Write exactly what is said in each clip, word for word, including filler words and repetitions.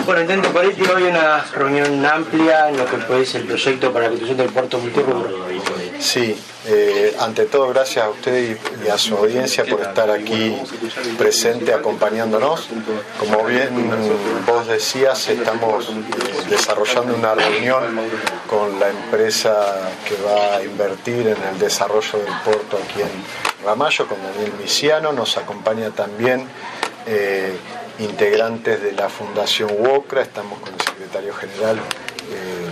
Bueno, intento político, hoy una reunión amplia en lo que puede ser el proyecto para la construcción del puerto multirrubro. Sí, eh, ante todo gracias a usted y, y a su audiencia por estar aquí presente acompañándonos. Como bien vos decías, estamos desarrollando una reunión con la empresa que va a invertir en el desarrollo del puerto aquí en Ramallo, con Daniel Misiano. Nos acompaña también eh, integrantes de la Fundación WOCRA, estamos con el secretario general eh,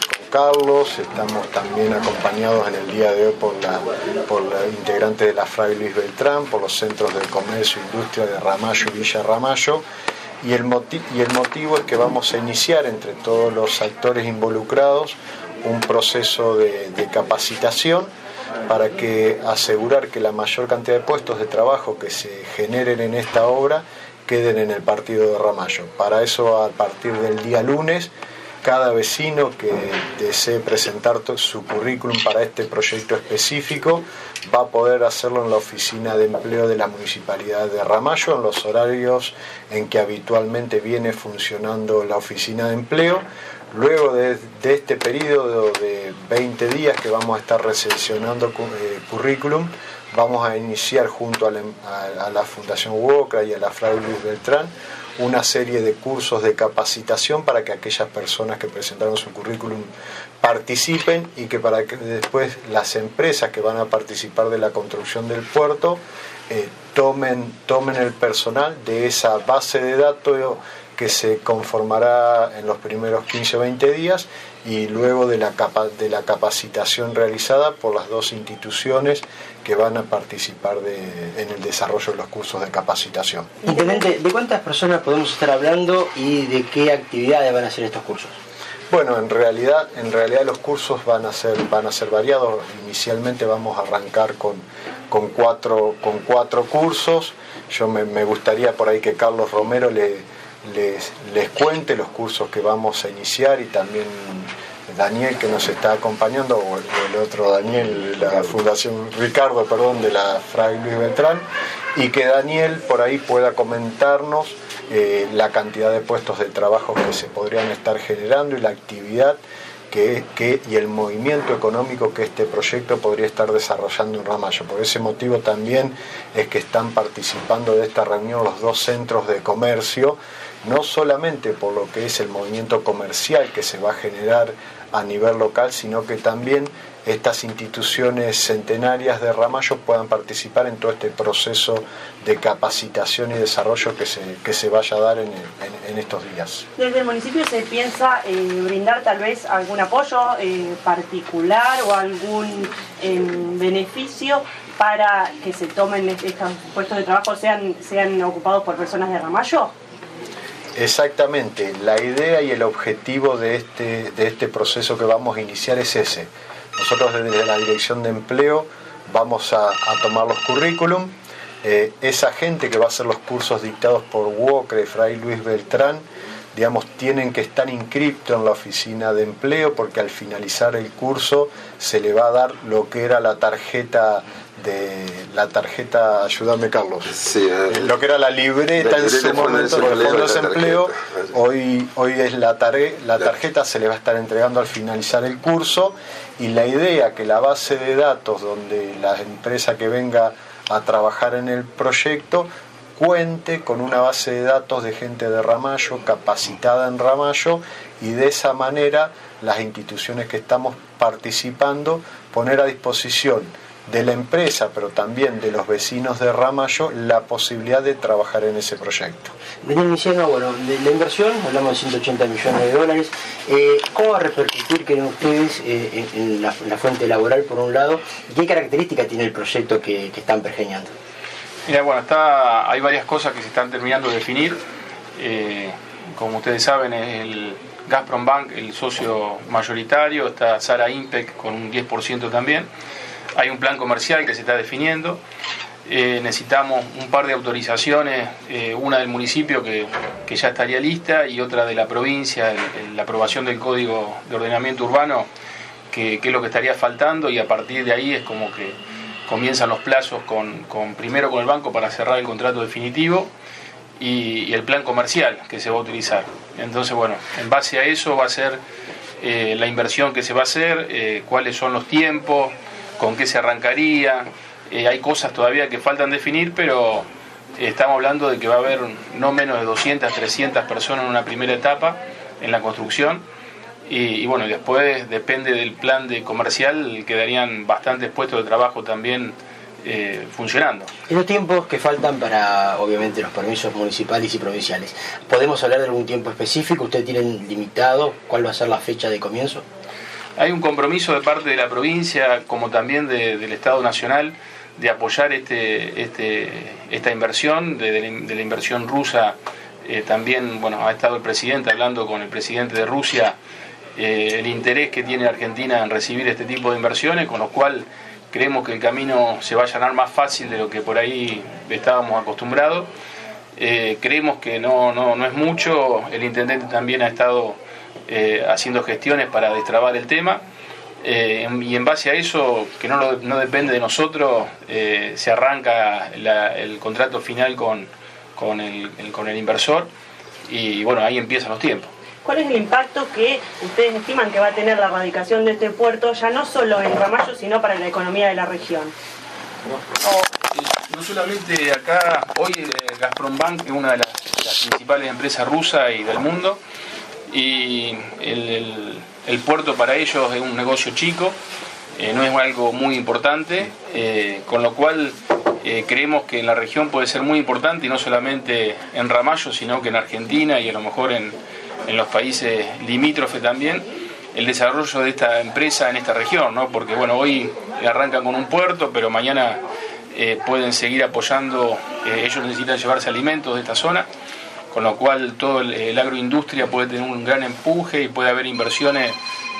Carlos, estamos también acompañados en el día de hoy por la, por la integrante de la Fray Luis Beltrán, por los centros de comercio e industria de Ramallo y Villa Ramallo, y el, motiv y el motivo es que vamos a iniciar entre todos los actores involucrados un proceso de, de capacitación para que asegurar que la mayor cantidad de puestos de trabajo que se generen en esta obra queden en el partido de Ramallo. Para eso, a partir del día lunes, cada vecino que desee presentar su currículum para este proyecto específico va a poder hacerlo en la oficina de empleo de la Municipalidad de Ramallo, en los horarios en que habitualmente viene funcionando la oficina de empleo. Luego de, de este periodo de veinte días que vamos a estar recepcionando eh, currículum, vamos a iniciar junto a la, a, a la Fundación WOCRA y a la Fray Luis Beltrán una serie de cursos de capacitación para que aquellas personas que presentaron su currículum participen y que para que después las empresas que van a participar de la construcción del puerto eh, tomen, tomen el personal de esa base de datos que se conformará en los primeros quince o veinte días y luego de la, capa, de la capacitación realizada por las dos instituciones que van a participar de, en el desarrollo de los cursos de capacitación. Intendente, ¿de cuántas personas podemos estar hablando y de qué actividades van a ser estos cursos? Bueno, en realidad, en realidad los cursos van a ser, van a ser variados. Inicialmente vamos a arrancar con, con, cuatro, con cuatro cursos. Yo me, me gustaría por ahí que Carlos Romero le Les, les cuente los cursos que vamos a iniciar y también Daniel que nos está acompañando, o el, el otro Daniel, la Fundación Ricardo, perdón, de la Fray Luis Beltrán, y que Daniel por ahí pueda comentarnos eh, la cantidad de puestos de trabajo que se podrían estar generando y la actividad que, que, y el movimiento económico que este proyecto podría estar desarrollando en Ramallo. Por ese motivo también es que están participando de esta reunión los dos centros de comercio, no solamente por lo que es el movimiento comercial que se va a generar a nivel local, sino que también estas instituciones centenarias de Ramallo puedan participar en todo este proceso de capacitación y desarrollo que se, que se vaya a dar en, en, en estos días. ¿Desde el municipio se piensa eh, brindar tal vez algún apoyo eh, particular o algún eh, beneficio para que se tomen estos puestos de trabajo, sean, sean ocupados por personas de Ramallo? Exactamente, la idea y el objetivo de este, de este proceso que vamos a iniciar es ese. Nosotros desde la Dirección de Empleo vamos a, a tomar los currículum, eh, esa gente que va a hacer los cursos dictados por WOCRA y Fray Luis Beltrán, digamos, tienen que estar inscriptos en la oficina de empleo porque al finalizar el curso se le va a dar lo que era la tarjeta de la tarjeta, ayúdame Carlos, sí, eh, lo que era la libreta en su momento del Fondo de Desempleo, hoy, hoy es la, tare, la tarjeta, se le va a estar entregando al finalizar el curso y la idea que la base de datos donde la empresa que venga a trabajar en el proyecto cuente con una base de datos de gente de Ramallo, capacitada en Ramallo, y de esa manera las instituciones que estamos participando poner a disposición de la empresa, pero también de los vecinos de Ramallo, la posibilidad de trabajar en ese proyecto. Daniel Misiano, bueno, de la inversión, hablamos de ciento ochenta millones de dólares, eh, ¿cómo va a repercutir, creen ustedes, eh, en, en, la, en la fuente laboral, por un lado, y qué características tiene el proyecto que, que están pergeñando? Mira, bueno, está, hay varias cosas que se están terminando de definir. Eh, como ustedes saben, es el Gazprom Bank el socio mayoritario, está Sara Impec con un diez por ciento también. Hay un plan comercial que se está definiendo. Eh, necesitamos un par de autorizaciones, eh, una del municipio que, que ya estaría lista y otra de la provincia, el, el, la aprobación del Código de Ordenamiento Urbano, que, que es lo que estaría faltando, y a partir de ahí es como que comienzan los plazos con, con primero con el banco para cerrar el contrato definitivo y, y el plan comercial que se va a utilizar. Entonces, bueno, en base a eso va a ser eh, la inversión que se va a hacer, eh, cuáles son los tiempos, con qué se arrancaría. Eh, hay cosas todavía que faltan definir, pero eh, estamos hablando de que va a haber no menos de doscientas, trescientas personas en una primera etapa en la construcción. Y, y bueno, después depende del plan de comercial, quedarían bastantes puestos de trabajo también eh, funcionando. En los tiempos que faltan para, obviamente, los permisos municipales y provinciales, ¿podemos hablar de algún tiempo específico? ¿Ustedes tienen limitado cuál va a ser la fecha de comienzo? Hay un compromiso de parte de la provincia, como también de, del Estado Nacional, de apoyar este, este, esta inversión, de, de, la, de la inversión rusa. Eh, también, bueno, ha estado el presidente hablando con el presidente de Rusia, Eh, el interés que tiene Argentina en recibir este tipo de inversiones, con lo cual creemos que el camino se va a allanar más fácil de lo que por ahí estábamos acostumbrados. Eh, creemos que no, no, no es mucho, el intendente también ha estado eh, haciendo gestiones para destrabar el tema, eh, y en base a eso, que no, lo, no depende de nosotros, eh, se arranca la, el contrato final con, con, el, el, con el inversor, y bueno, ahí empiezan los tiempos. ¿Cuál es el impacto que ustedes estiman que va a tener la radicación de este puerto, ya no solo en Ramallo, sino para la economía de la región? No, no solamente acá, hoy eh, Gazprombank es una de las, las principales empresas rusas y del mundo, y el, el, el puerto para ellos es un negocio chico, eh, no es algo muy importante, eh, con lo cual eh, creemos que en la región puede ser muy importante, y no solamente en Ramallo, sino que en Argentina y a lo mejor en en los países limítrofes también, el desarrollo de esta empresa en esta región, ¿no? Porque bueno, hoy arrancan con un puerto, pero mañana eh, pueden seguir apoyando, eh, ellos necesitan llevarse alimentos de esta zona, con lo cual todo el, el agroindustria puede tener un gran empuje y puede haber inversiones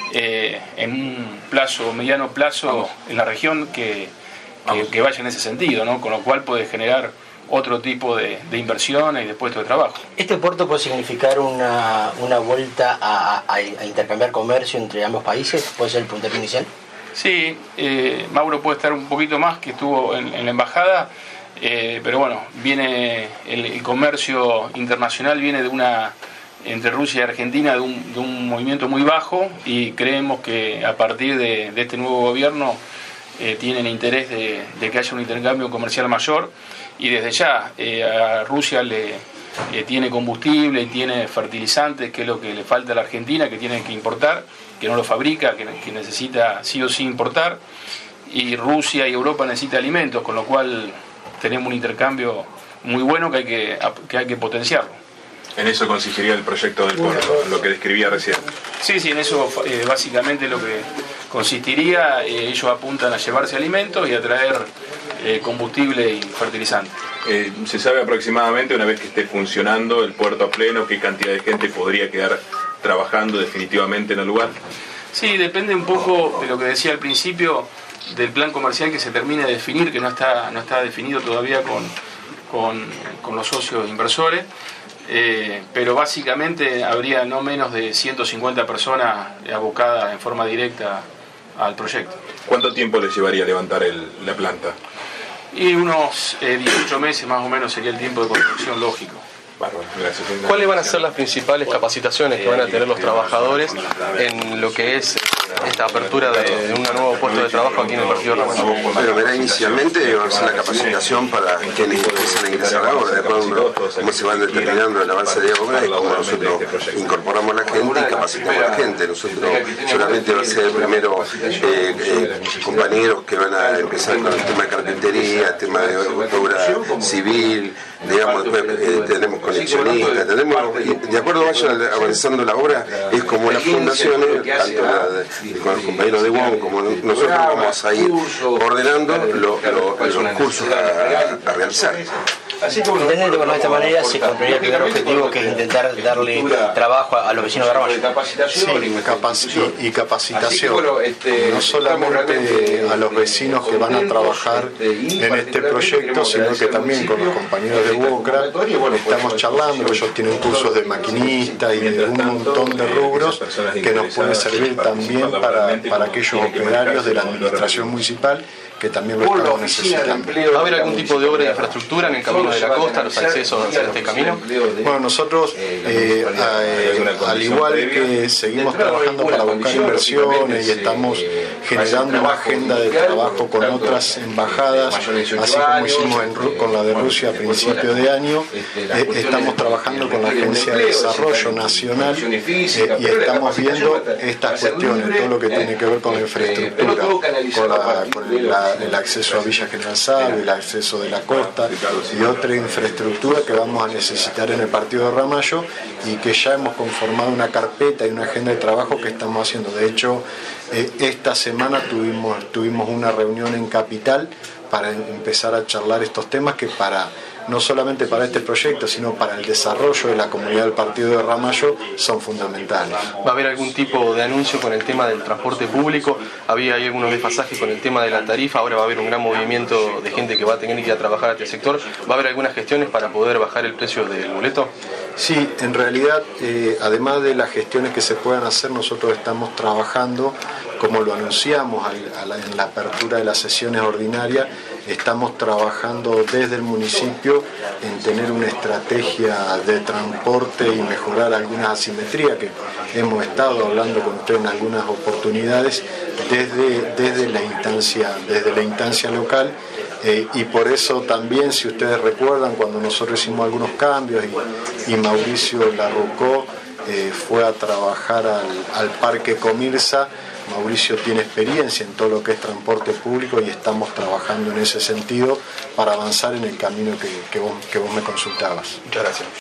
eh, en un plazo, mediano plazo en la región que, que, que vayan en ese sentido, ¿no? Con lo cual puede generar otro tipo de, de inversiones y de puestos de trabajo. ¿Este puerto puede significar una, una vuelta a, a, a intercambiar comercio entre ambos países? ¿Puede ser el puntapié inicial? Sí, eh, Mauro puede estar un poquito más, que estuvo en, en la embajada, eh, pero bueno, viene el, el comercio internacional viene de una, entre Rusia y Argentina, de un, de un movimiento muy bajo, y creemos que a partir de, de este nuevo gobierno eh, tienen interés de, de que haya un intercambio comercial mayor. Y desde ya eh, a Rusia le eh, tiene combustible y tiene fertilizantes, que es lo que le falta a la Argentina, que tiene que importar, que no lo fabrica, que, que necesita sí o sí importar, y Rusia y Europa necesitan alimentos, con lo cual tenemos un intercambio muy bueno que hay que, que, hay que potenciarlo. En eso consistiría el proyecto del puerto, lo que describía recién. Sí, sí, en eso eh, básicamente lo que consistiría, eh, ellos apuntan a llevarse alimentos y a traer eh, combustible y fertilizante. Eh, ¿Se sabe aproximadamente, una vez que esté funcionando el puerto a pleno, qué cantidad de gente podría quedar trabajando definitivamente en el lugar? Sí, depende un poco de lo que decía al principio, del plan comercial que se termine de definir, que no está, no está definido todavía con, con, con los socios inversores. Eh, pero básicamente habría no menos de ciento cincuenta personas abocadas en forma directa al proyecto. ¿Cuánto tiempo les llevaría levantar el, la planta? Y unos eh, dieciocho meses más o menos sería el tiempo de construcción lógico. Bárbaro, gracias. ¿Cuáles van a ser las principales capacitaciones que van a tener los trabajadores en lo que es esta apertura de un nuevo puesto de trabajo aquí en el partido de Ramallo? Bueno, verá, inicialmente va a ser la capacitación para quienes empiecen a ingresar a la obra, después uno, cómo se van determinando el avance de obra y cómo nosotros incorporamos a la gente y capacitamos a la gente. Nosotros solamente va a ser primero eh, eh, compañeros que van a empezar con el tema de carpintería, el tema de obra civil, digamos, después eh, tenemos conexionistas, tenemos, de acuerdo vaya avanzando la obra, es como las fundaciones, tanto la de, con los compañeros de U O M, como nosotros vamos a ir ordenando lo, lo, los cursos a, a realizar. Intendente, bueno, de esta manera se cumpliría el primer objetivo, que es intentar darle trabajo a los vecinos de Ramallo. Sí, capaci y capacitación, no solamente a los vecinos que van a trabajar en este proyecto, sino que también con los compañeros de Bucra estamos charlando. Ellos tienen cursos de maquinista y de un montón de rubros que nos pueden servir también para, para aquellos operarios de la administración municipal que también lo estamos necesitando. ¿Va a haber algún tipo de obra de infraestructura en el camino de la costa, los accesos hacia este camino? Bueno, nosotros, eh, eh, al igual que seguimos trabajando para buscar inversiones y estamos generando una agenda de trabajo con otras embajadas, así como hicimos en, con la de Rusia a principio de año, eh, estamos trabajando con la Agencia de Desarrollo Nacional eh, y estamos viendo estas cuestiones, todo lo que tiene que ver con la infraestructura, con, la, con la, el acceso a Villa General Salvo, el acceso de la costa y otra infraestructura que vamos a necesitar en el partido de Ramallo y que ya hemos conformado una carpeta y una agenda de trabajo que estamos haciendo. De hecho, eh, esta semana tuvimos, tuvimos una reunión en Capital para empezar a charlar estos temas que para no solamente para este proyecto, sino para el desarrollo de la comunidad del partido de Ramallo son fundamentales. ¿Va a haber algún tipo de anuncio con el tema del transporte público? Había ahí algunos desfasajes con el tema de la tarifa, ahora va a haber un gran movimiento de gente que va a tener que ir a trabajar a este sector. ¿Va a haber algunas gestiones para poder bajar el precio del boleto? Sí, en realidad, eh, además de las gestiones que se puedan hacer, nosotros estamos trabajando, como lo anunciamos al, a la, en la apertura de las sesiones ordinarias, estamos trabajando desde el municipio en tener una estrategia de transporte y mejorar algunas asimetrías que hemos estado hablando con usted en algunas oportunidades desde, desde, la, instancia, desde la instancia local. Eh, y por eso también, si ustedes recuerdan, cuando nosotros hicimos algunos cambios y, y Mauricio Larrucó eh, fue a trabajar al, al Parque Comirsa, Mauricio tiene experiencia en todo lo que es transporte público y estamos trabajando en ese sentido para avanzar en el camino que, que, vos, que vos me consultabas. Muchas gracias.